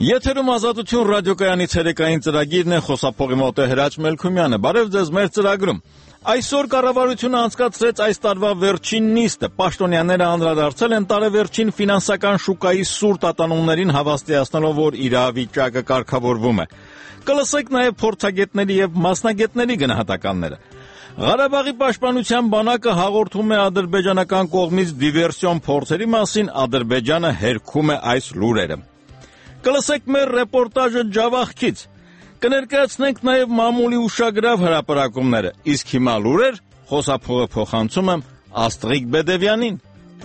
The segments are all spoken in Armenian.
Եթերում Ազատություն ռադիոկայանի ցերեկային ծրագիրն է, խոսափողի մոտ է Հրաչ Մելքումյանը։ Բարև ձեզ մեր ծրագրում։ Այսօր կառավարությունը անցկացրեց այս տարվա վերջին նիստը։ Պաշտոնյաները անդրադարձել են տարեվերջին ֆինանսական շուկայի սուր տատանումներին, հավաստիացնելով, որ իրավիճակը կարգավորվում է։ Կլսեք նաև փորձագետների եւ մասնագետների գնահատականները։ Ղարաբաղի պաշտպանության բանակը հաղորդում է ադրբեջանական կողմից դիվերսիոն փորձերի մասին, Ադրբեջանը հերքում է այս լուրերը։ Կլսեք մեր ռեպորտաժը Ջավախքից, կներկայացնենք նաև մամուլի ուշագրավ հրապարակումները, իսկ հիմա լուրեր, խոսափողը փոխանցում եմ Աստղիկ Բեդևյանին։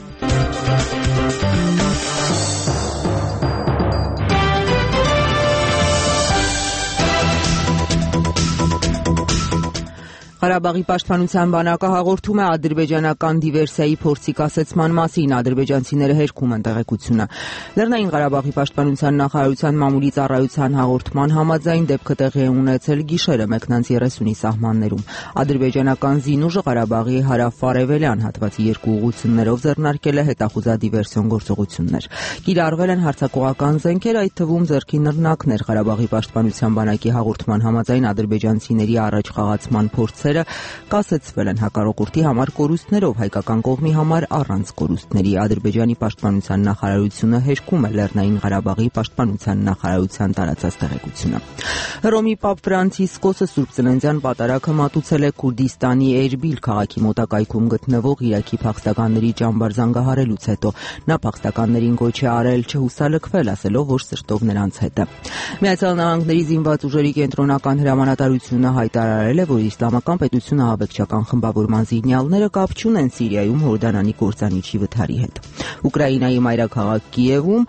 Ղարաբաղի պաշտպանության բանակը հաղորդում է ադրբեջանական դիվերսիայի փորձի կասեցման մասին, ադրբեջանցիները հերքում են տեղեկությունը։ Լեռնային Ղարաբաղի պաշտպանության նախարարության մամուլի ծառայության հաղորդման համաձայն դեպքը տեղի է ունեցել գիշերը մեկնանց 30-ի սահմաններում։ Ադրբեջանական զինուժը Ղարաբաղի հարավ-արևելյան հատվածի երկու ուղղություններով ձեռնարկել է հետախուզա դիվերսիոն գործողություններ։ Կիրառվել են հարձակողական զենքեր, այդ թվում ձեռքի նռնակներ։ Ղարաբաղի պաշտպանության բանակի հաղորդման համաձայն ադրբեջանցիների առաջ խաղացման փորձերը կասեցվել են հակառակորդի համար կորուստներով, հայկական կողմի համար առանց կորուստների։ Ադրբեջանի պաշտպանության նախարարությունը հերքում է Լեռնային Ղարաբաղի պաշտպանության նախարարության տարածած տեղեկությունը։ Հռոմի Պապ Ֆրանցիսկոսը Սուրբ Ծննդյան պատարագը մատուցել է Քուրդիստանի Էրբիլ քաղաքի մոտակայքում գտնվող Իրաքի փախստականների ճամբար զանգահարելուց հետո։ Նա փախստականներին գոչ է արել չհուսալքվել, ասելով, որ սրտով նրանց հետ է։ Միացյալ Նահանգների զինված ուժերի կենտրոնական հրամանատարությունը հայտարարել է, որ իսլամական պետությունը ահաբեկչական խմբավորման զինյալները կապ չունեն Սիրիայում Հորդանանի կործանիչի վթարի հետ։ Ուկրաինայի մայրաքաղաք Կիևում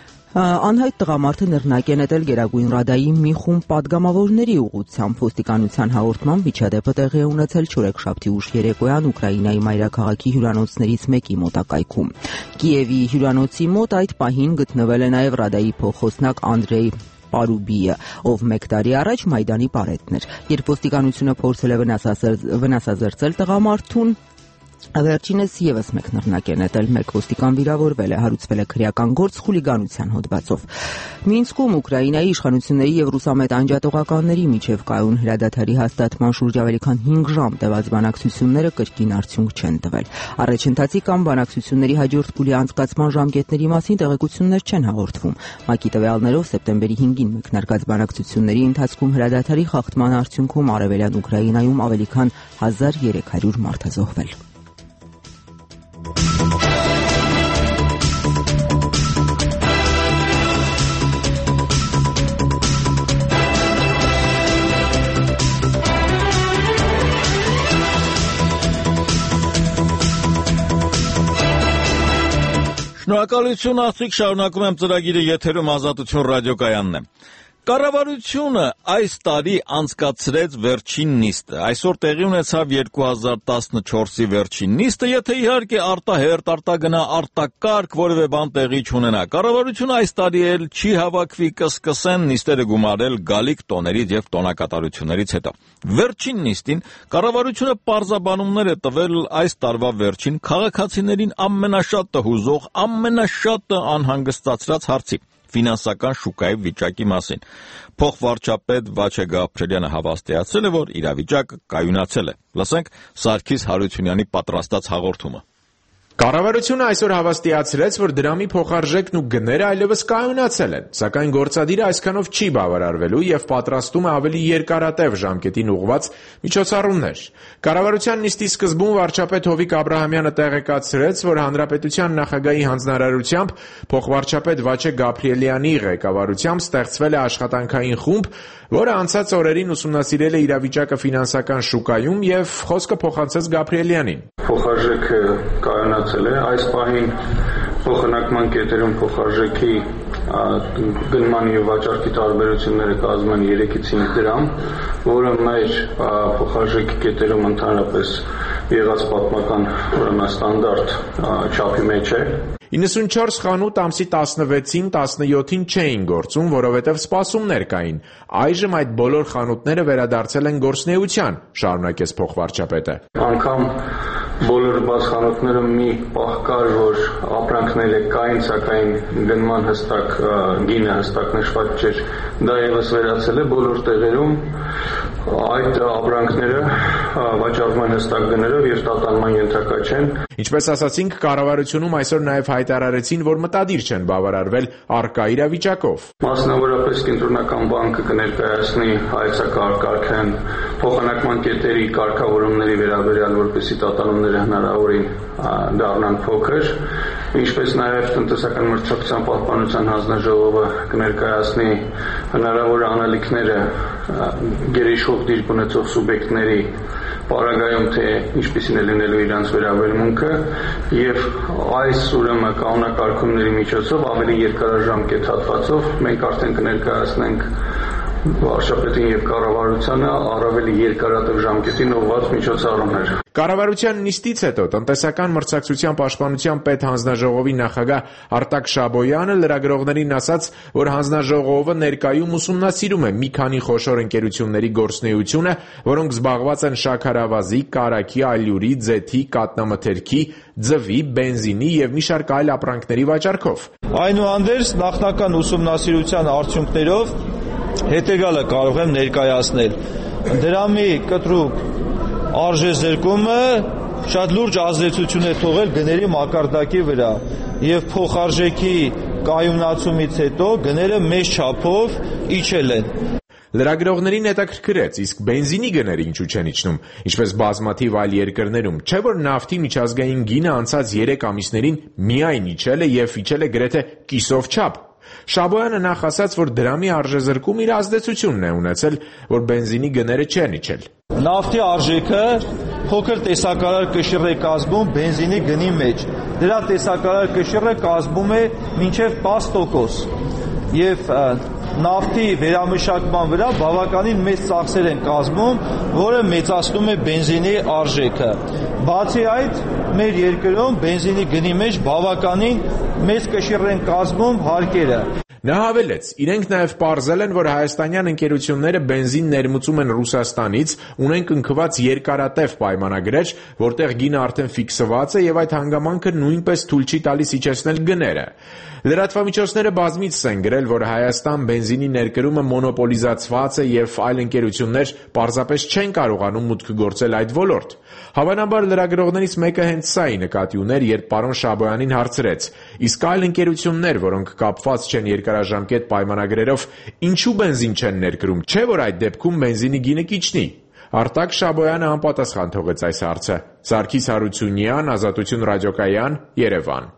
անհայտ տղամարդը նռնակ է նետել Գերագույն Ռադայի մի խումբ պատգամավորների ուղղությամբ։ Ոստիկանության հաղորդմամբ միջադեպը տեղի է ունեցել չորեքշաբթի ուշ երեկոյան Ուկրաինայի մայրաքաղաքի հյուրանոցներից մեկի մոտակայքում։ Կիևի հյուրանոցի մոտ այդ պահին գտնվել է նաև Ռադայի փոխոսնակ Անդրեյ Պարուբիը, ով մեկ տարի առաջ Մայդանի պարետն էր։ Երբ ոստիկանությունը փորձել է վնասազերծել տղամարդուն, վերջինս եւս մեկ նռնակ է նետել, մեկ ոստիկան վիրավորվել է, հարուցվել է քրեական գործ խուլիգանության հոդվածով։ Մինսկում Ուկրաինայի իշխանությունների եւ ռուսամետ անջատողականների միջև կայուն հրադադարի հաստատման շուրջ ավելի քան 5 ժամ տևած բանակցությունները կրկին արդյունք չեն տվել։ Առաջընթացի կամ բանակցությունների հաջորդ փուլի անցկացման ժամկետների մասին տեղեկություններ չեն հաղորդվում։ ՄԱԿ-ի տվյալներով սեպտեմբերի 5-ին մեկնարկած բանակցությունների ընթացքում հրադադարի խախտման արդյունքում արևելյան Ուկրաինայում ավելի քան 1300 մարդ է զոհվել։ Շնորհակալություն Աստղիկ, շարունակում եմ ծրագիրը, եթերում Ազատություն ռադիոկայանն է։ Կառավարությունը այս տարի անցկացրեց վերջին նիստը։ Այսօր տեղի ունեցավ 2014-ի վերջին նիստը, եթե իհարկե արտահերտ, արտագնա, արտակարգ որևէ բան տեղի չունենա։ Կառավարությունը այս տարի էլ չի հավաքվի, կսկսեն նիստերը գումարել գալիք տոներից եւ տոնակատարություններից հետո։ Վերջին նիստին կառավարությունը պարզաբանումներ է տվել այս տարվա վերջին քաղաքացիներին ամենաշատը հուզող, ամենաշատը անհանգստացրած հարցի՝ ֆինանսական շուկայի վիճակի մասին։ Փոխվարչապետ Վաչե Գաբրելյանը հավաստիացրել է, որ իրավիճակը կայունացել է։ Լսենք Սարգիս Հարությունյանի պատրաստած հաղորդումը։ Կառավարությունը այսօր հավաստիացրեց, որ դրամի փոխարժեքն ու գները այլևս կայունացել են, սակայն գործադիրը այսքանով չի բավարարվելու եւ պատրաստում է ավելի երկարատև ժամկետին ուղղված միջոցառումներ։ Կառավարության նիստի սկզբում վարչապետ Հովիկ Աբրահամյանը տեղեկացրեց, որ հանրապետության նախագահի հանձնարարությամբ փոխվարչապետ Վաչե Գաբրիելյանի ղեկավարությամբ ստեղծվել է աշխատանքային խումբ, որը անցած օրերին ուսումնասիրել է իրավիճակը ֆինանսական շուկայում եւ խոսքը փոխանցեց Գաբրիելյանին։ Փոխարժեքը կայունացել է, այս պահին փոխանակման կետերում փոխարժեքի գնման եւ վաճառքի տարբերությունները կազմում են 3-ից 5 դրամ, որը մեր փոխարժեքի կետերում ընդհանրապես եղած պատմական ստանդարտ չափի մեջ է։ 94 խանութ ամսի 16-ին, 17-ին չէին գործում, որովհետև սպասումներ կային։ Այժմ այդ բոլոր խանութները վերադարձել են գործունեության, շարունակեց փոխվարչապետը։ Անգամ բոլոր բացխանութները մի պահ կար, որ ապրանքները կային, սակայն գնման հստակ գինը հստակ նշված չէր, դա ևս վերացել է բոլոր տեղերում, այդ ապրանքները վաճառվում են հստակ գներով եւ տատանման ենթակա չեն։ Ինչպես ասացինք, կառավարությունում այսօր նաև հայտարարեցին, որ մտադիր չեն բավարարվել առկա իրավիճակով։ Մասնավորապես Կենտրոնական բանկը կներկայացնի հայեցակարգեն փոխանակման կետերի կարգավորումների վերաբերյալ, որպեսզի տատանումները հնարավորին դառնան փոքր, ինչպես նաև տնտեսական մրցակցության պահպանության հանձնաժողովը կներկայացնի հնարավոր անելիքները գերիշխող դիրք ունեցող սուբյեկտների պարագայում, թե ինչպիսին է լինելու իրանց վերաբերմունքը եւ այս ուրեմն կանոնակարգումների միջոցով ավելի երկարաժամկետ հատվածով մենք արդեն կներկայացնենք վարչապետին եւ կառավարությանը առավել երկարատև ժամկետին ուղղված միջոցառումներ։ Կառավարության նիստից հետո տնտեսական մրցակցության պաշտպանության պետհանձնաժողովի նախագահ Արտակ Շաբոյանը լրագրողներին ասաց, որ հանձնաժողովը ներկայում ուսումնասիրում է մի քանի խոշոր ընկերությունների գործունեությունը, որոնք զբաղված են շաքարավազի, կարագի, ալյուրի, ձեթի, կատնամթերքի, ձվի, բենզինի եւ մի շարք այլ ապրանքների վաճառքով։ Այնուհանդերձ նախնական ուսումնասիրության արդյունքներով հետեւյալը կարող եմ ներկայացնել. դրամի կտրուկ արժեզրկումը շատ լուրջ ազդեցություն է թողել գների մակարդակի վրա եւ փոխարժեքի կայունացումից հետո գները մեծ չափով իջել են։ Լրագրողներին հետաքրքրեց, իսկ բենզինի գները ինչու չեն իջնում, ինչպես բազմաթիվ այլ երկրներում, չէ՞ որ նավթի միջազգային գինը անցած 3 ամիսներին միայն իջել է եւ իջել է գրեթե կիսով չափ։ Շաբոյանը նախ ասաց, որ դրամի արժեզրկումը իր ազդեցությունն է ունեցել, որ բենզինի գները չեն իջել։ Նավթի արժեքը փոքր տեսակարար կշիռ է կազմում բենզինի գնի մեջ։ Դրա տեսակարար կշիռը կազմում է մինչև 10% եւ նավթի վերամշակման վրա բավականին մեծ ծախսեր են կազմում, որը մեծացնում է բենզինի արժեքը։ Բացի այդ, մեր երկրում բենզինի գնի մեջ բավականին մեծ կշիռ են կազմում հարկերը։ Նա հավելեց, իրենք նաև պարզել են, որ հայաստանյան ընկերությունները բենզին ներմուծում են Ռուսաստանից, ունեն կնքված երկարատև պայմանագրեր, որտեղ գինը արդեն ֆիքսված է եւ այդ հանգամանքը նույնպես թույլ չի տալիս իջեցնել գները։ Լրատվամիջոցները բազմիցս են գրել, որ Հայաստան բենզինի ներկրումը մոնոպոլիզացված է եւ այլ ընկերություններ պարզապես չեն կարողանում մուտք գործել այդ ոլորտ։ Հավանաբար լրագրողներից մեկը հենց սա նկատի ուներ, երբ պարոն Շաբոյանին հարցրեց. իսկ այլ ընկերություններ, որոնք կապված չեն երկարաժամկետ պայմանագրերով, ինչու բենզին չեն ներկրում, չէ՞ որ այդ դեպքում բենզինի գինը կիջնի։ Արտակ Շաբոյանը անպատասխան թողեց այս հարցը։ Սարգիս Հարությունյան, Ազատություն ռադիոկայան, Երևան։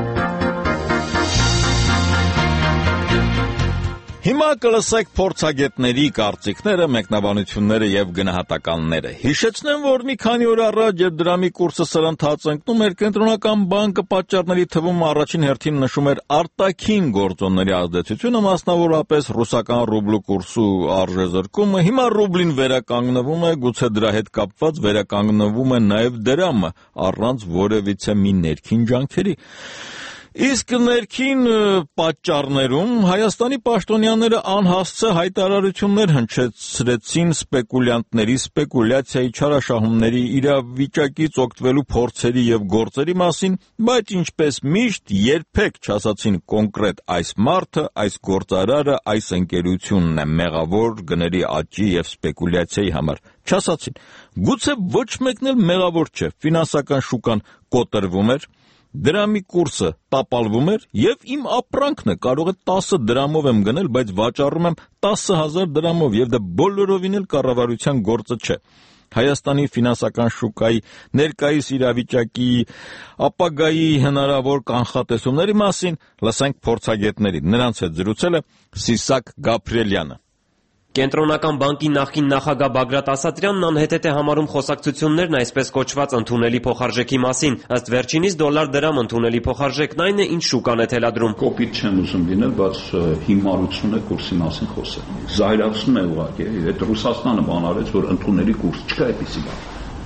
Հիմա կլսեք փորձագետների կարծիքները, մեկնաբանությունները եւ գնահատականները։ Հիշեցնեմ, որ մի քանի օր առաջ, երբ դրամի կուրսը սրընթաց ընկնում էր, Կենտրոնական բանկը պատճառների թվում առաջին հերթին նշում էր արտաքին գործոնների ազդեցությունը, մասնավորապես ռուսական ռուբլու կուրսու արժեզրկումը։ Հիմա ռուբլին վերականգնվում է, գուցե դրա հետ կապված վերականգնվում է նաեւ դրամը, առանց որևիցե մի ներքին ջանքերի։ Իսկ ներքին պատճառներում Հայաստանի պաշտոնյաները անհասցե հայտարարություններ հնչեցրեցին սպեկուլյանտների սպեկուլյացիայի, չարաշահումների, իրավիճակից օգտվելու փորձերի եւ գործերի մասին, բայց ինչպես միշտ երբեք չասացին կոնկրետ այս մարդը, այս գործարարը, այս ընկերությունն է մեղավոր գների աճի եւ սպեկուլյացիայի համար։ Չասացին։ Գուցե ոչ մեկն էլ մեղավոր չէ։ Ֆինանսական շուկան կոտրվում էր, դրամի կուրսը տապալվում էր եւ իմ ապրանքն է, կարող է 10 դրամով եմ գնել, բայց վաճառում եմ 10,000 դրամով եւ դա բոլորովին էլ կառավարության գործը չէ։ Հայաստանի ֆինանսական շուկայի ներկայիս իրավիճակի, ապագայի հնարավոր կանխատեսումների մասին լսենք փորձագետներին։ Նրանց հետ զրուցել է Սիսակ Գաբրիելյանը։ Կենտրոնական բանկի նախկին նախագահ Բագրատ Ասատրյանն անհետեթ է համարում խոսակցություններն այսպես կոչված ընդունելի փոխարժեքի մասին։ Ըստ վերջինիս դոլար-դրամ ընդունելի փոխարժեքն այն է, ինչ շուկան է թելադրում։ Կոպիտ չեն ուզում լինել, բայց հիմարություն է կուրսի մասին խոսել։ Զայրացնում է ուղղակի, այդ Ռուսաստանը բան արեց, որ ընդունելի կուրս չկա այդպիսի բան։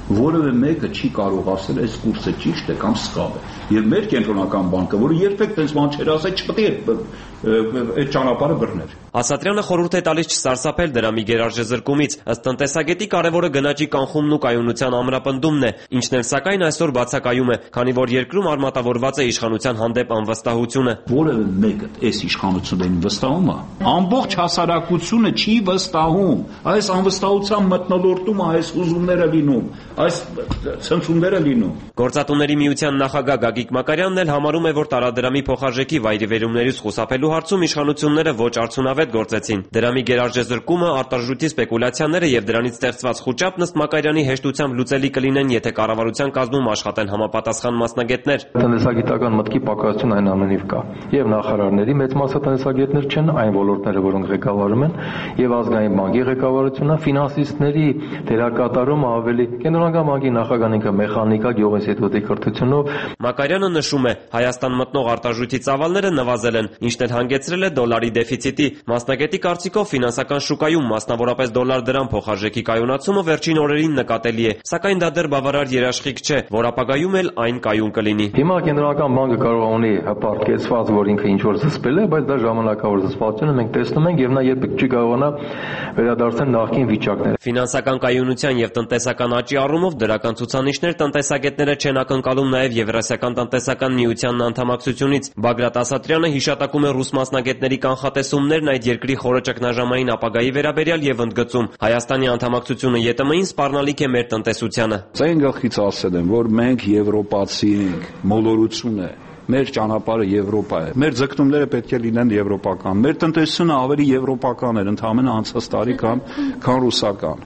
որևէ մեկը չի կարող ասել այս կուրսը ճիշտ է կամ սխալ է։ Եվ մեր կենտրոնական բանկը, որը երբեք տես բան չէր ասել, չպետք է այդ ճանապարհը բռներ։ Ասատրյանը խորհուրդ է տալիս չսարսափել դրամի գերարժեզրկումից, ըստ տնտեսագետի կարևորը գնաճի կանխումն ու կայունության ամրապնդումն է, ինչն էլ սակայն այսօր բացակայում է, քանի որ երկրում արմատավորված է իշխանության հանդեպ անվստահությունը։ Որևէ մեկը այս իշխանություններին վստահում է, ամբողջ հասարակությունը չի վստահում։ Այս անվստահության մթնոլորտում այս ուզումները լինում, այս ցնցումները լինում։ Գործատուների միության նախագահ Գագիկ Մակարյանն էլ համարում է, որ տարադրամի փոխարժեքի վայրիվերումներից խուսափելու հարցում իշխանությունները ոչ արդյունավետ գործեցին։ Դրամի գերարժեզրկումը, արտարժույթի սպեկուլյացիաները եւ դրանից ստեղծված խուճապն ըստ Մակարյանի հեշտությամբ լուծելի կլինեն, եթե կառավարության կազմում աշխատեն համապատասխան մասնագետներ։ Տնտեսագիտական մտքի պակասություն այն ամենիվ կա։ Եվ նախարարների մեծ մասը տնտեսագետներ չեն, այն ոլորտները, որոնք ղեկավարում են, եւ ազգային բանկի ղեկավարությունը, ֆինանսիստների դերակատարումը ավելի կենտրոնական բանկի նախագահն ինքը մեխանիկա գյուղինստիտուտի կրթությունով։ Մակարյանը նշում է, Հայաստան մտնող արտարժույթի ծավալները նվազել են, ինչն էլ հանգեցրել է դոլարի դեֆիցիտի։ Մասնագետի կարծիքով ֆինանսական շուկայում, մասնավորապես դոլար-դրամ փոխարժեքի կայունացումը վերջին օրերին նկատելի է, սակայն դա դեռ բավարար երաշխիք չէ, որ ապագայում էլ այն կայուն կլինի։ Հիմա կենտրոնական բանկը կարող ունի հպարտ կեցված, որ ինքը ինչ որ զսպել է, բայց դա ժամանակավոր զսպվածություն է, մենք տեսնում ենք, եւ նա երբեք չի կարողանա վերադարձնել նախկին վիճակները։ Ֆինանսական կայունության եւ տնտեսական աճի առումով դրական ցուցանիշներ տնտեսագետները չեն ակնկալում նաեւ Եվրասիական տնտեսական միությանն անդամակցությունից։ Բագրատ Ասատրյանը հիշատակում է ռուս մասնագետների կանխատեսումներն այդ երկրի խորը ճգնաժամային ապագայի վերաբերյալ եւ ընդգծում. Հայաստանի անդամակցությունը ԵՏՄ-ին սպառնալիք է մեր տնտեսությանը։ Այն գլխից ասել եմ, որ մենք եվրոպացի ենք, մոլորություն է։ Մեր ճանապարհը Եվրոպա է։ Մեր ձգտումները պետք է լինեն եվրոպական։ Մեր տնտեսությունը ավելի եվրոպական էր ընդհանրապես անցած տարի քան ռուսական։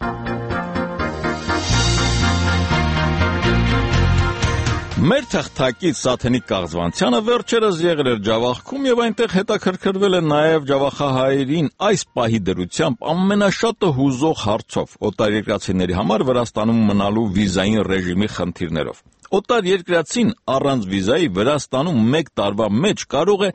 Մեր թղթակից Սաթենիկ Կաղզվանցյանը վերջերս եղել էր Ջավախքում եւ այնտեղ հետաքրքրվել է նաեւ ջավախահայերին այս պահի դրությամբ ամենաշատը հուզող հարցով՝ օտարերկրացիների համար Վրաստանում մնալու վիզային ռեժիմի խնդիրներով։ Օտար երկրացին առանց վիզայի Վրաստանում 1 տարվա մեջ կարող է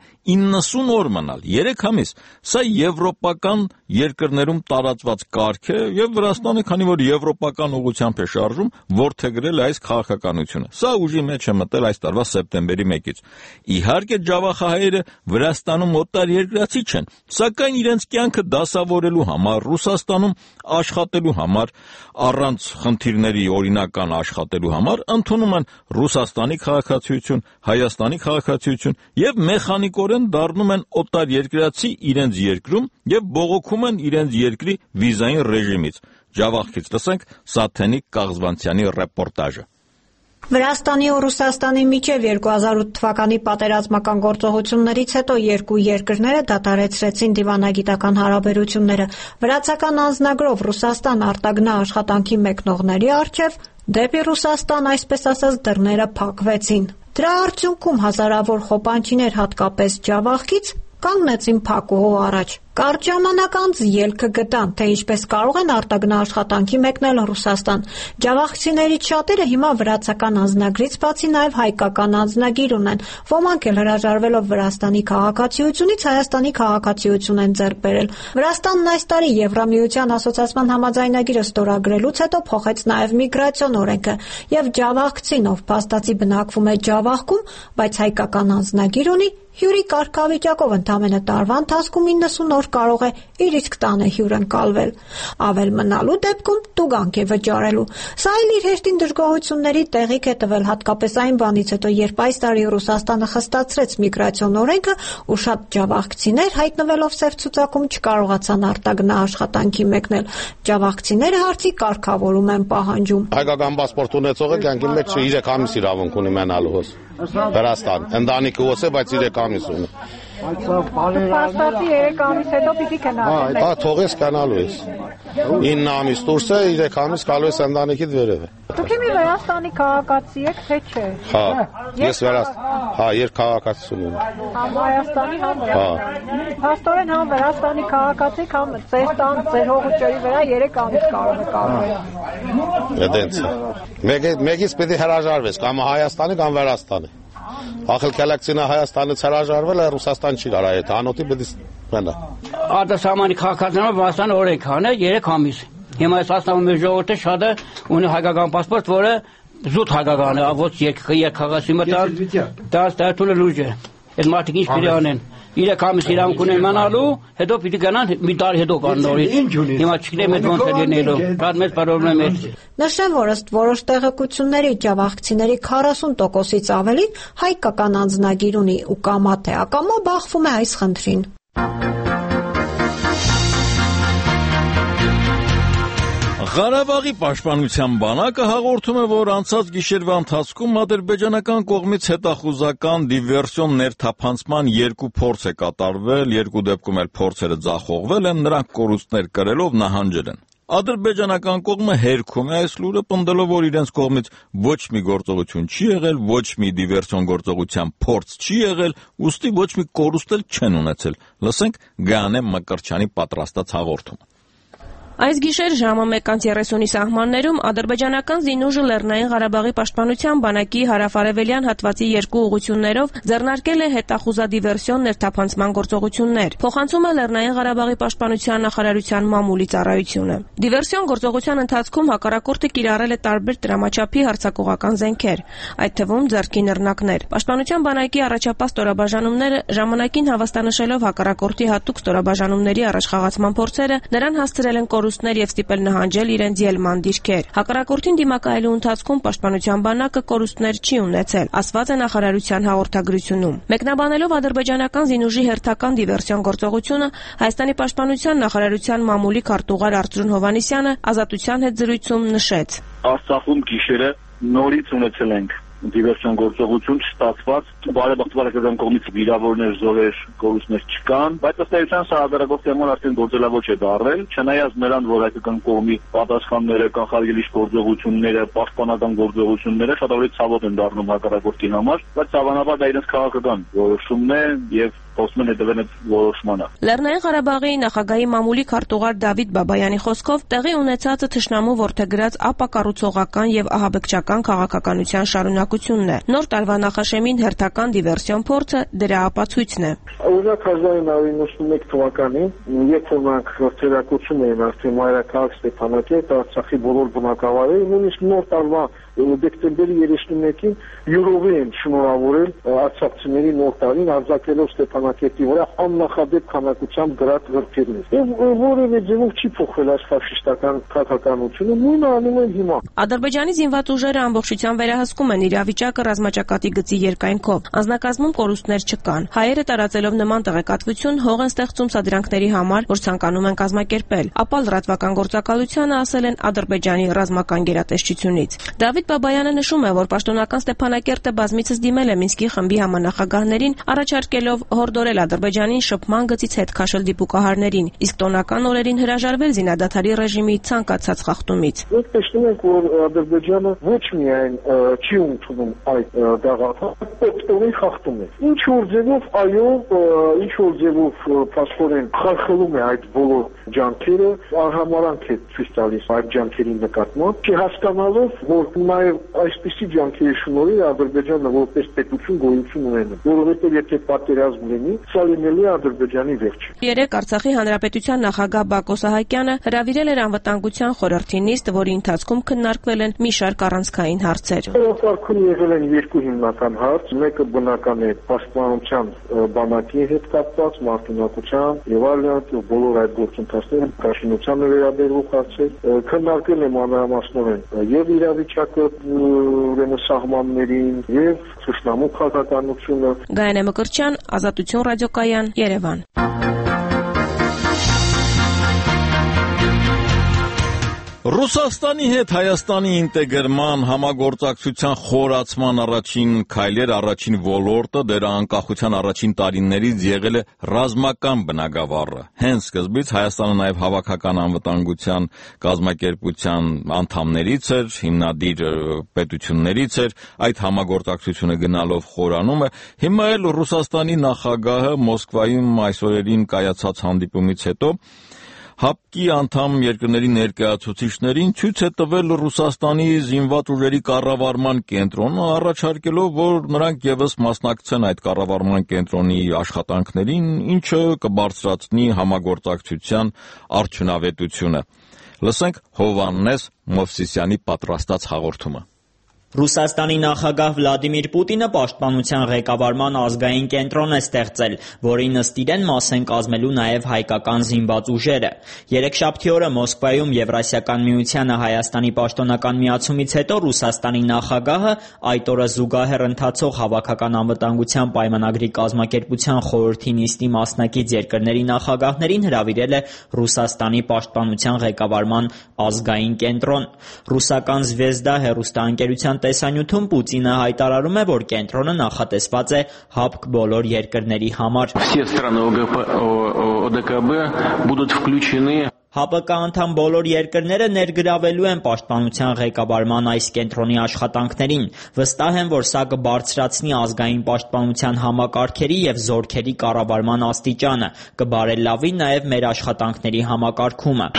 90 օր մնալ, 3 ամիս։ Սա եվրոպական երկրներում տարածված կարգ է եւ Վրաստանը, քանի որ եվրոպական ուղղությամբ է շարժում, որդեգրել է այս քաղաքականությունը։ Սա ուժի մեջ է մտել այս տարվա սեպտեմբերի 1-ից։ Իհարկե ջավախահայերը Վրաստանում օտար երկրացի չեն, սակայն իրենց կյանքը դասավորելու համար, Ռուսաստանում աշխատելու համար, առանց խնդիրների օրինական աշխատելու համար ընդունում են Ռուսաստանի քաղաքացիություն, Հայաստանի քաղաքացիություն եւ մեխանիկորեն դառնում են օտար երկրացի իրենց երկրում եւ բողոքում են իրենց երկրի վիզային ռեժիմից։ Ջավախքից լսենք Սաթենիկ Կաղզվանցյանի ռեպորտաժը։ Վրաստանի ու Ռուսաստանի միջև 2008 թվականի պատերազմական գործողություններից հետո երկու երկրները դադարեցրեցին դիվանագիտական հարաբերությունները։ Վրացական անձնագրով Ռուսաստան արտագնա աշխատանքի մեկնողների առջև դեպի Ռուսաստան, այսպես ասած, դռները փակվեցին։ Դրա արդյունքում հազարավոր խոպանչիներ, հատկապես Ջավախքից, կանգնեցին փակուհու առաջ։ Կարճ ժամանակ անց ելքը գտան, թե ինչպես կարող են արտագնա աշխատանքի մեկնել Ռուսաստան։ Ջավախցիներից շատերը հիմա վրացական անձնագրից բացի նաև հայկական անձնագիր ունեն։ Ոմանք էլ հրաժարվելով Վրաստանի քաղաքացիությունից Հայաստանի քաղաքացիություն են ձեռք բերել։ Վրաստանն այս տարի Եվրամիության ասոցիացիան համաձայնագիրը ստորագրելուց հետո փոխեց նաև միգրացիոն օրենքը, եւ ջավախցին, ով փաստացի բնակվում է Ջավախքում, բայց հայկական անձնագիր ունի, հյուրի կարգավիճակով ընդամենը տարվա ընթացքում 90 օր կարող է իր իսկ տանը հյուր ընկալվել։ Ավել մնալու դեպքում տուգանք է վճարելու։ Սա էլ իր հեշտին դժգոհությունների տեղիք է տվել, հատկապես այն բանից հետո, երբ այս տարի Ռուսաստանը խստացրեց միգրացիոն օրենքը ու շատ ջավախցիներ, հայտնվելով սև ցուցակում, չկարողացան արտագնա աշխատանքի մեկնել։ Ջավախցիները հարցի կարգավորում են պահանջում։ Հայկական պասպորտ ունեցողը կյանքի մեջ 3 ամիս իրավունք ունի մնալու Վրաստան։ Ընտանիքը ոսե, բայց 3 ամիս ունի։ Պասպորտի 3 ամիս հետո պիտի գնաս։ Հա, թողես գնալու ես։ 9 ամիս դուրս է, 3 ամիս գալու ես ընտանիքիդ վերև։ Դուք իմի Վրաստանի քաղաքացի եք, թե չէ։ Հա, ես քաղաքացիություն ունեմ։ Համ Հայաստանի, համ Վրաստանի։ Փաստորեն համ Վրաստանի քաղաքացի, համ ձեր տան, ձեր հողուճերի վրա 3 ամիս կարող է կապել։ Այդենց է։ Մեկից պիտի հրաժարվես, կամ Հայաստանի, կամ Վրաստանի։ Ախել կալակցինը Հայաստանից հրաժարվել է, Ռուսաստան չի կարա այդ հանոտի պիտի մնա։ Արտասահմանի քաղաքացիները Վրաստան օրենքան է 3 ամիս։ Հիմա այս ասում մեր ժողովուրդը շատը ունի հայկական պասպորտ, որը զուտ հայկական է, ոչ երկխաղացի մտան, դա թույլ լուժ է։ Այդ մարդիկ ինչ պիտի անեն։ 3 ամիս իրանք ունեն իմանալու, հետո պիտի գնան մի տարի հետո կան նորից։ Հիմա չգիտեմ այդ ոնց է լինելու։ Շատ մեծ խնդրեմ է։ Նշեմ, որ ըստ որոշ տեղեկությունների ջավախցիների 40%-ից ավելին հայկական անձնագիր ունի ու կամա թե ակամա բախվում է այս խնդրին։ Ղարաբաղի պաշտպանության բանակը հաղորդում է, որ անցած գիշերվա ընթացքում ադրբեջանական կողմից հետախուզական դիվերսիոն ներթափանցման 2 փորձ է կատարվել, 2 դեպքում էլ փորձերը ձախողվել են, նրանք կորուստներ կրելով նահանջել են։ Ադրբեջանական կողմը հերքում է այս լուրը, պնդելով, որ իրենց կողմից ոչ մի գործողություն չի եղել, ոչ մի դիվերսիոն գործողության փորձ չի եղել, ուստի ոչ մի կորուստ էլ չեն ունեցել։ Լսենք Գայանե Մկրտչյանի պատրաստած հաղորդումը։ Այս գիշեր ժամը 1:30-ի սահմաններում ադրբեջանական զինուժը Լեռնային Ղարաբաղի պաշտպանության բանակի հարավարևելյան հատվածի 2 ուղղություններով ձեռնարկել է հետախուզադիվերսիոն ներթափանցման գործողություններ, փոխանցում է Լեռնային Ղարաբաղի պաշտպանության նախարարության մամուլի ծառայությունը։ Դիվերսիոն գործողության ընթացքում հակառակորդը կիրառել է տարբեր տրամաչափի հարձակողական զենքեր, այդ թվում ձեռքի նռնակներ։ Պաշտպանության բանակի առաջապահ ստորաբաժանումները ժամանակին հավաստանշելով հակառակորդի հատուկ ստորաբաժանումների առաջխաղացման փորձերը նրան հասցրել են կորուստներ եւ ստիպել նահանջել իրենց ելման դիրքեր։ Հակառակորդին դիմակայելու ընթացքում պաշտպանության բանակը կորուստներ չի ունեցել, ասված է նախարարության հաղորդագրությունում։ Մեկնաբանելով ադրբեջանական զինուժի հերթական դիվերսիոն գործողությունը, Հայաստանի պաշտպանության նախարարության մամուլի քարտուղար Արծրուն Հովհաննիսյանը ազատության հետ զրույցում նշեց. Արցախում գիշերը նորից ունեցել ենք դիվերսիոն գործողություն չստացված, բարեբախտաբար հայկական կողմից վիրավորներ, զոհեր, կորուստներ չկան, բայց ըստ էության սա հակառակորդի համար արդեն գործելավոճ է դառել, չնայած նրան, որ հայկական կողմի պատասխանները, կանխարգելիչ գործողությունները, պաշտպանական գործողությունները շատ ավելի ցավոտ են դառնում հակառակորդի համար, բայց հավանաբար դա իրենց քաղաքական որոշումն է եւ խոսում են հետևել այդ որոշմանը։ Լեռնային Ղարաբաղի նախագահի մամուլի քարտուղար Դավիթ Բաբայանի խոսքով տեղի ունեցածը թշնամու որդեգրած ապակառուցողական եւ ահաբեկչական քաղաքականության շարունակությունն է։ Նոր տարվա նախաշեմին հերթական դիվերսիոն փորձը դրա ապացույցն է։ Օրինակ 1991 թվականին, երբ որ մենք որդեգրակցում էին արդեն մայրաքաղաք Ստեփանակերտ, Արցախի բոլոր բնակավայրերը, նույնիսկ նոր տարվա դեկտեմբերի 31-ին յուրովի են շնորհավորել արցախցիների նոր տարին, արձակելով Ստեփանակերտի վրա աննախադեպ քանակությամբ գրած գրքերներ։ Եվ որևէ ձևով չի փոխվել այս ֆաշիստական քաղաքականությունը, նույնը անում են հիմա։ Ադրբեջանի զինված ուժերը ամբողջությամբ վերահսկում են իրավիճակը ռազմաճակատի գծի երկայնքով։ Անձնակազմում կորուստներ չկան։ Հայերը տարածելով նման տեղեկատվություն հող են ստեղծում սադրանքների համար, որ ցանկանում են կազմակերպել։ Ապա լրատվական գործակալությանը ասել են Ադրբեջանի ռազմական գերատեսչությունից։ Դավիթ Բաբայանը նշում է, որ պաշտոնական Ստեփանակերտը բազմիցս դիմել է Մինսկի խմբի համանախագահներին, առաջարկելով հորդորել Ադրբեջանին շփման գծից հետ քաշել դիպուկահարներին, իսկ տոնական օրերին հրաժարվել զինադադարի ռեժիմի ցանկացած խախտումից։ Մենք տեսնում ենք, որ Ադրբեջանը ոչ միայն չի ընդունում այդ գաղափարը, օգտորեն խախտում է։ Ինչ որ ձևով, այո, ինչ որ ձևով փաստորեն խախտում է այդ բոլոր ջանքերը, արհամարանք է ցույց տալիս այդ ջանքերի նկատմամբ, չհասկանալով, որ նաև այսպիսի ջանքերի շնորհիվ Ադրբեջանը որպես պետություն գոյություն ունենա, որովհետև եթե պատերազմ լինի, սա լինելու է Ադրբեջանի վերջը։ Երեկ Արցախի հանրապետության նախագահ Բակո Սահակյանը հրավիրել էր անվտանգության խորհրդի նիստ, որի ընթացքում քննարկվել են մի շարք առանցքային հարցեր։ Օրակարգում եղել են 2 հիմնական հարց, մեկը բնական է պաշտպանության բանակի հետ կապված, մարտունակության եւ այլն, բոլոր այդ գործընթացները կաշինությանը վերաբերող հարցեր, քննարկել են մանրամասնորեն եւ իրավիճակը ուրեմն սահմաններին եւ թշնամու քաղաքականությունը։ Գայանե Մկրտչյան, Ազատություն ռադիոկայան, Երևան։ Ռուսաստանի հետ Հայաստանի ինտեգրման համագործակցության խորացման առաջին քայլեր, առաջին ոլորտը դրա անկախության առաջին տարիներից եղել է ռազմական բնագավառը։ Հենց սկզբից Հայաստանը նաև հավաքական անվտանգության կազմակերպության անդամներից էր, հիմնադիր պետություններից էր, այդ համագործակցությունը գնալով խորանում է։ Հիմա էլ Ռուսաստանի նախագահը Մոսկվայում այս օրերին կայացած հանդիպումից հետո ՀԱՊԿ-ի անդամ երկրների ներկայացուցիչներին ցույց է տվել Ռուսաստանի զինված ուժերի կառավարման կենտրոնը, առաջարկելով, որ նրանք ևս մասնակցեն այդ կառավարման կենտրոնի աշխատանքներին, ինչը կբարձրացնի համագործակցության արդյունավետությունը։ Լսենք Հովհաննես Մովսիսյանի պատրաստած հաղորդումը։ Ռուսաստանի նախագահ Վլադիմիր Պուտինը պաշտպանության ղեկավարման ազգային կենտրոն է ստեղծել, որին ըստ իրեն մաս են կազմելու նաև հայկական զինված ուժերը։ Երեքշաբթի օրը Մոսկվայում Եվրասիական միությանը Հայաստանի պաշտոնական միացումից հետո Ռուսաստանի նախագահը այդ օրը զուգահեռ ընթացող Հավաքական անվտանգության պայմանագրի կազմակերպության խորհրդի նիստի մասնակից երկրների նախագահներին հրավիրել է Ռուսաստանի պաշտպանության ղեկավարման ազգային կենտրոն։ Ռուսական Զվեզդա հեռուստաընկերության տեսանյութում Պուտինը հայտարարում է, որ կենտրոնը նախատեսված է ՀԱՊԿ բոլոր երկրների համար։ ՀԱՊԿ անդամ բոլոր երկրները ներգրավելու են պաշտպանության ղեկավարման այս կենտրոնի աշխատանքներին։ Վստահ եմ, որ սա կբարձրացնի ազգային պաշտպանության համակարգերի եւ զորքերի կառավարման աստիճանը, կբարելավի նաեւ մեր աշխատանքների համակարգումը։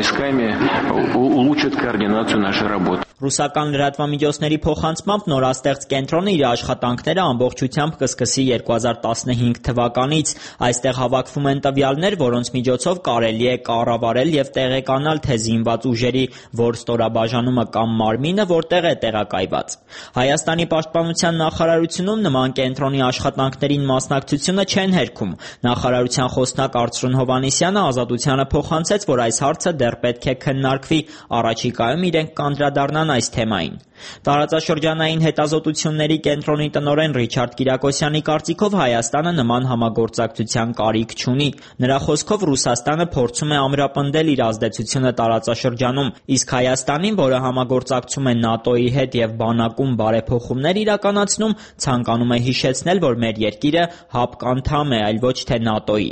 Ռուսական լրատվամիջոցների փոխանցմամբ նորաստեղծ կենտրոնը իր աշխատանքները ամբողջությամբ կսկսի 2015 թվականից։ Այստեղ հավաքվում են տվյալներ, որոնց միջոցով կարելի է կառավարել եւ տեղեկանալ թե զինված ուժերի որ ստորաբաժանումը կամ մարմինը որտեղ է տեղակայված։ Հայաստանի պաշտպանության նախարարությունում նման կենտրոնի աշխատանքներին մասնակցությունը չեն հերքում։ Նախարարության խոսնակ Արծրուն Հովհաննիսյանը Ազատությանը փոխանցեց, որ այս հարցը դեռ պետք է քննարկվի, առաջիկայում իրենք կանդրադառնան այս թեմային։ Տարածաշրջանային հետազոտությունների կենտրոնի տնօրեն Ռիչարդ Կիրակոսյանի կարծիքով Հայաստանը նման համագործակցության կարիք չունի։ Նրա խոսքով Ռուսաստանը փորձում է ամրապնդել իր ազդեցությունը տարածաշրջանում, իսկ Հայաստանին, որը համագործակցում է ՆԱՏՕ-ի հետ եւ բանակում բարեփոխումներ իրականացնում, ցանկանում է հիշեցնել, որ մեր երկիրը ՀԱՊԿ անդամ է, այլ ոչ թե ՆԱՏՕ-ի։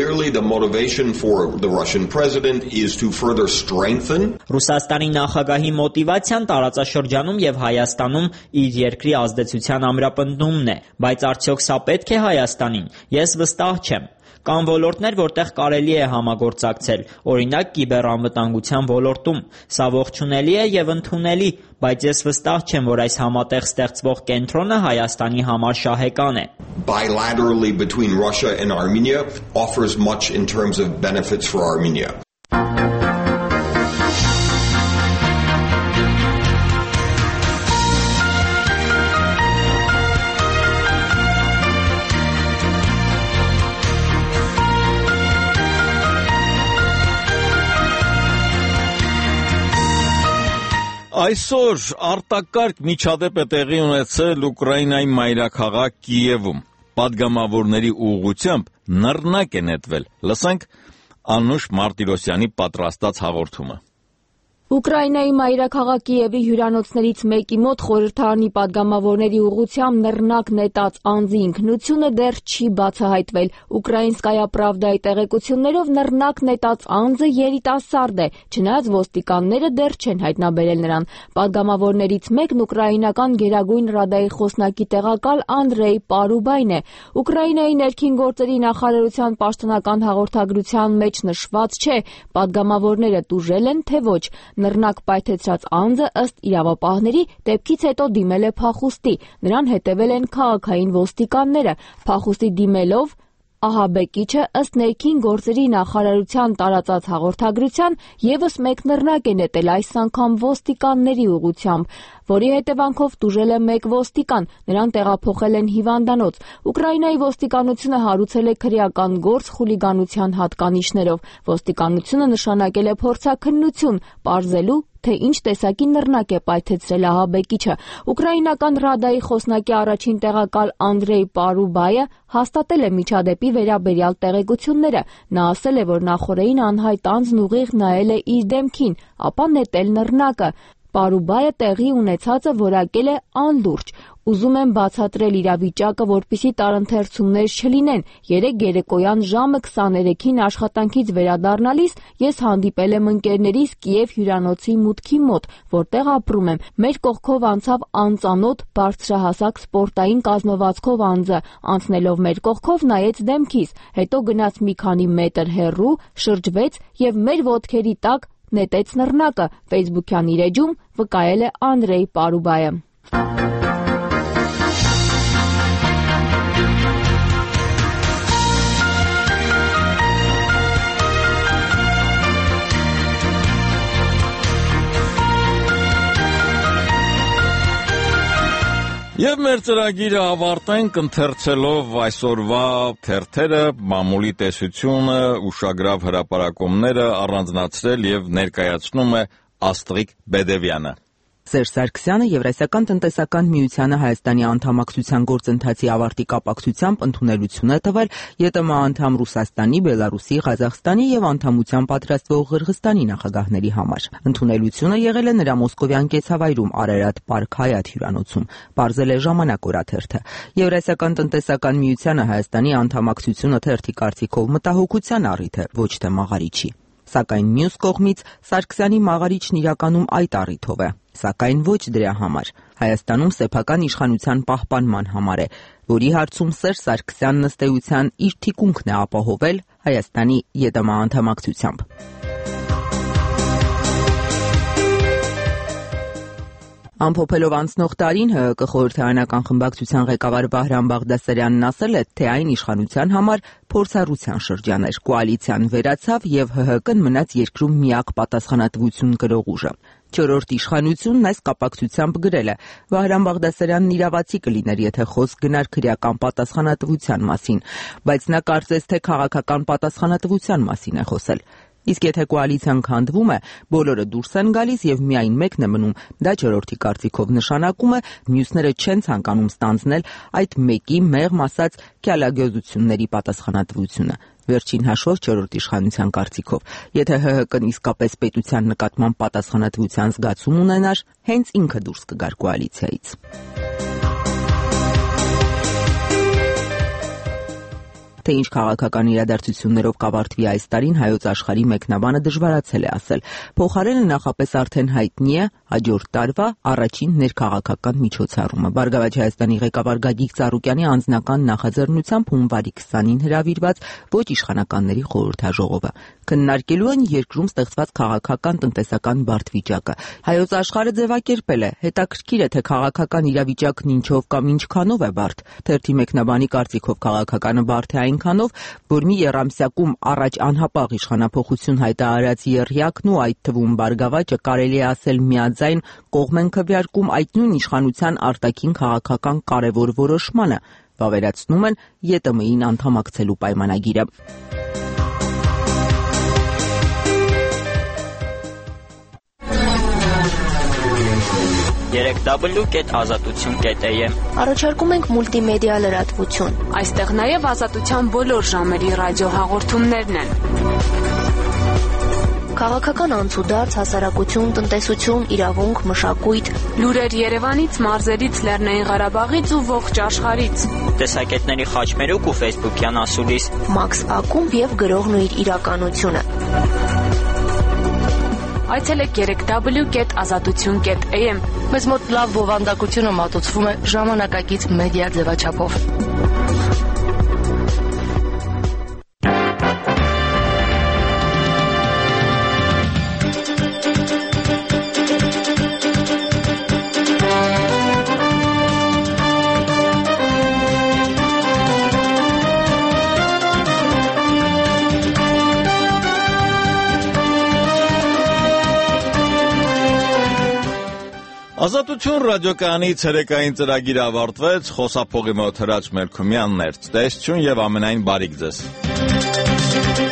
Ռուսաստանի նախագահի մոտիվացիան տարածաշրջանում եւ Հայաստանում իր երկրի ազդեցության ամրապնդումն է, բայց արդյոք սա պետք է Հայաստանին։ Ես վստահ չեմ։ Կան ոլորտներ, որտեղ կարելի է համագործակցել, օրինակ կիբեռանվտանգության ոլորտում։ Սա ողջունելի է եւ ընդունելի, բայց ես վստահ չեմ, որ այս համատեղ ստեղծվող կենտրոնը Հայաստանի համար շահեկան է։ Bilaterally between Russia and Armenia offers much in terms of benefits for Armenia. Այսօր արտակարգ միջադեպ է տեղի ունեցել Ուկրաինայի մայրաքաղաք Կիևում։ Պատգամավորների ուղղությամբ նռնակ է նետվել։ Լսենք Անուշ Մարտիրոսյանի պատրաստած հաղորդումը։ Ուկրաինայի մայրաքաղաք Կիևի հյուրանոցներից մեկի մոտ խորհրդարանի պատգամավորների ուղղությամբ նռնակ նետած անձի ինքնությունը դեռ չի բացահայտվել։ Ուկրաինսկայա Պրավդայի տեղեկություններով նռնակ նետած անձը երիտասարդ է, չնայած ոստիկանները դեռ չեն հայտնաբերել նրան։ Պատգամավորներից մեկն ուկրաինական Գերագույն Ռադայի խոսնակի տեղակալ Անդրեյ Պարուբայն է։ Ուկրաինայի ներքին գործերի նախարարության պաշտոնական հաղորդագրության մեջ նշված չէ, պատգամավորները տուժել են, թե ոչ։ Նռնակ պայթեցրած անձը ըստ իրավապահների դեպքից հետո դիմել է փախուստի, նրան հետևել են քաղաքային ոստիկանները, փախուստի դիմելով ահաբեկիչը ըստ ներքին գործերի նախարարության տարածած հաղորդագրության եւս մեկ նռնակ է նետել այս անգամ ոստիկանների ուղղությամբ, որի հետևանքով տուժել է մեկ ոստիկան, նրան տեղափոխել են հիվանդանոց։ Ուկրաինայի ոստիկանությունը հարուցել է քրեական գործ խուլիգանության հատկանիշներով։ Ոստիկանությունը նշանակել է փորձաքննություն, պարզելու թե ինչ տեսակի նռնակ է պայթեցրել ահաբեկիչը։ Ուկրաինական Ռադայի խոսնակի առաջին տեղակալ Անդրեյ Պարուբայը հաստատել է միջադեպի վերաբերյալ տեղեկությունները։ Նա ասել է, որ նախորդին անհայտ անձն ուղիղ նայել է իր դեմքին, ապա նետել նռնակը։ Պարուբայը տեղի ունեցածը որակել է անլուրջ։ Ուզում եմ բացատրել իրավիճակը, որպեսզի տարընթերցումներ չլինեն։ Երեկ երեկոյան ժամը 23-ին աշխատանքից վերադառնալիս ես հանդիպել եմ ընկերներիս Կիև հյուրանոցի մուտքի մոտ, որտեղ ապրում եմ։ Մեր կողքով անցավ անծանոթ բարձրահասակ սպորտային կազմվածքով անձը, անցնելով մեր կողքով նայեց դեմքիս, հետո գնաց մի քանի մետր հեռու, շրջվեց եւ մեր ոտքերի տակ նետեց նռնակը, Facebook-յան իր էջում վկայել է Անդրեյ Պարուբայը։ մեր ծրագիրը ավարտենք ընթերցելով այսօրվա թերթերը, մամուլի տեսությունը, ուշագրավ հրապարակումները առանձնացրել եւ ներկայացնում է Աստղիկ Բեդևյանը։ Սերժ Սարգսյանը Եվրասիական տնտեսական միությանը Հայաստանի անդամակցության գործընթացի ավարտի կապակցությամբ ընդունելություն է տվել ԵՏՄ անդամ Ռուսաստանի, Բելարուսի, Ղազախստանի եւ անդամության պատրաստվող Ղրղստանի նախագահների համար։ Ընդունելությունը եղել է նրա մոսկովյան կեցավայրում Արարատ Պարկ Հայաթ հյուրանոցում, պարզել է Ժամանակ օրաթերթը։ Եվրասիական տնտեսական միությանը Հայաստանի անդամակցությունը թերթի կարծիքով մտահոգության առիթ է, ոչ թե մաղարիչի։ Սակայն մյուս կողմից Սարգսյանի մաղարիչն իրականում այդ առիթով է, սակայն ոչ դրա համար։ Հայաստանում սեփական իշխանության պահպանման համար է, որի հարցում Սերժ Սարգսյանն ըստ էության իր թիկունքն է ապահովել Հայաստանի ԵՏՄ անդամակցությամբ։ Ամփոփելով անցնող տարին ՀՀԿ խորհրդարանական խմբակցության ղեկավար Վահրամ Բաղդասարյանն ասել է, թե այն իշխանության համար փորձառության շրջան էր, կոալիցիան վերացավ եւ ՀՀԿ-ն մնաց երկրում միակ պատասխանատվություն կրող ուժը։ Չորրորդ իշխանությունն այս կապակցությամբ գրել է. Վահրամ Բաղդասարյանն իրավացի կլիներ, եթե խոսք գնար քրեական պատասխանատվության մասին, բայց նա կարծես թե քաղաքական պատասխանատվության մասին է խոսել։ Իսկ եթե կոալիցիան քանդվում է, բոլորը դուրս են գալիս եւ միայն մեկն է մնում, դա չորրորդի կարծիքով նշանակում է, մյուսները չեն ցանկանում ստանձնել այդ մեկի մեղմ ասած քյալագյոզությունների պատասխանատվությունը։ Վերջին հաշվով չորրորդ իշխանության կարծիքով, եթե ՀՀԿ-ն իսկապես պետության նկատմամբ պատասխանատվության զգացում ունենար, հենց ինքը դուրս կգար կոալիցիայից։ Թե ինչ քաղաքական իրադարձություններով կավարտվի այս տարին, Հայոց աշխարհի մեկնաբանը դժվարացել է ասել։ Փոխարենը նախապես արդեն հայտնի է հաջորդ տարվա առաջին ներքաղաքական միջոցառումը։ Բարգավաճ Հայաստանի ղեկավար Գագիկ Ծառուկյանի անձնական նախաձեռնությամբ հունվարի 20-ին հրավիրված ոչ իշխանականների խորհրդաժողովը քննարկելու են երկրում ստեղծված քաղաքական տնտեսական բարդ վիճակը։ Հայոց աշխարհը ձևակերպել է. հետաքրքիր է, թե քաղաքական իրավիճակն ինչով կամ ինչքանով է բարդ։ Թերթի մեկնաբանի կարծիքով քաղաքականը բարդ է այնքանով, որ մի եռամսյակում առաջ անհապաղ իշխանափոխություն հայտարարած եռյակն ու այդ թվում Բարգավաճը կարելի է ասել միաձայն կողմ են քվեարկում այդ նույն իշխանության արտաքին քաղաքական կարևոր որոշմանը, վավերացնում են ԵՏՄ-ին անդամակցելու պայմանագիրը։ 3w.azatutun.am Առաջարկում ենք մուլտիմեդիա լրատվություն։ Այստեղ նաև ազատության բոլոր ժամերի ռադիոհաղորդումներն են։ Քաղաքական անցուդարձ, հասարակություն, տնտեսություն, իրավունք, մշակույթ, լուրեր Երևանից, մարզերից, Լեռնային Ղարաբաղից ու ողջ աշխարհից։ Տեսակետների խաչմերուկ ու Facebook-յան ասուլիս, Max Ակումբ եւ գրողն ու իր իրականությունը։ Այցելեք 3w.azatutun.am Մեզ մոտ լավ բովանդակությունը մատուցվում է ժամանակակից մեդիա ձևաչափով։ Ազատություն ռադիոկայանի ցերեկային ծրագիրը ավարտվեց, խոսափողի մոտ հրաչ Մելքումյանն էր։ Տեսություն եւ ամենայն բարիք ձեզ։